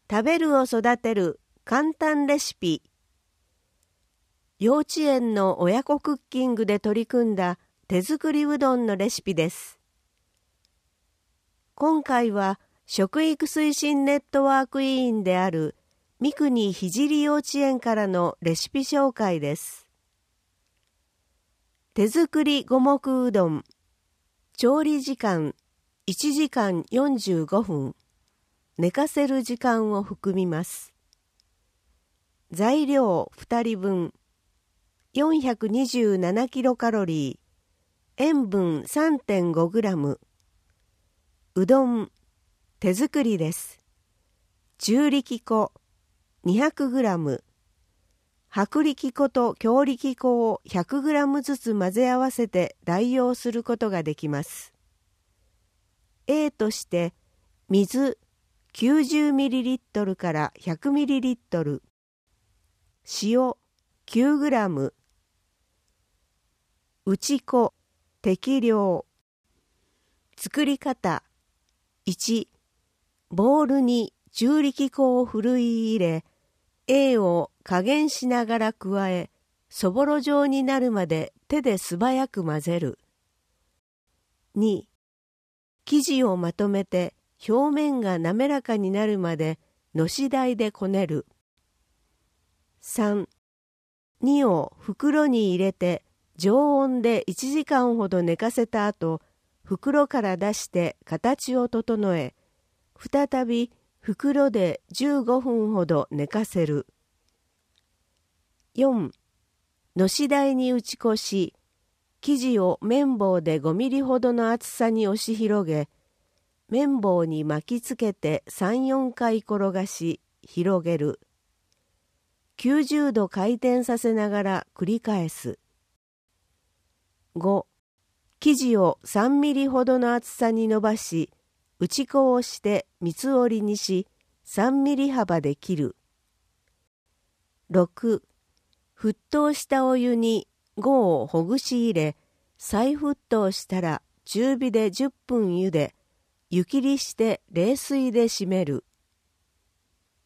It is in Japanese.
食べるを育てる簡単レシピ。幼稚園の親子クッキングで取り組んだ手作りうどんのレシピです。今回は食育推進ネットワーク委員である三国聖幼稚園からのレシピ紹介です。手作り五目うどん。調理時間1時間45分。寝かせる時間を含みます。材料2人分。427キロカロリー。塩分 3.5 グラム。うどん。手作りです。中力粉200グラム。薄力粉と強力粉を100グラムずつ混ぜ合わせて代用することができます。A として水90ミリリットルから100ミリリットル、塩9グラム、打ち粉適量。作り方1、ボウルに中力粉をふるい入れ、A を加減しながら加え、そぼろ状になるまで手で素早く混ぜる。2、生地をまとめて表面が滑らかになるまでのし台でこねる。3、2を袋に入れて常温で1時間ほど寝かせた後、袋から出して形を整え、再び袋で15分ほど寝かせる。4、のし台に打ち粉し、生地を綿棒で5ミリほどの厚さに押し広げ、綿棒に巻きつけて3、4回転がし、広げる。90度回転させながら繰り返す。5、生地を3ミリほどの厚さに伸ばし、打ち粉をして三つ折りにし、3ミリ幅で切る。6、沸騰したお湯に5をほぐし入れ、再沸騰したら中火で10分茹で、湯切りして冷水で締める。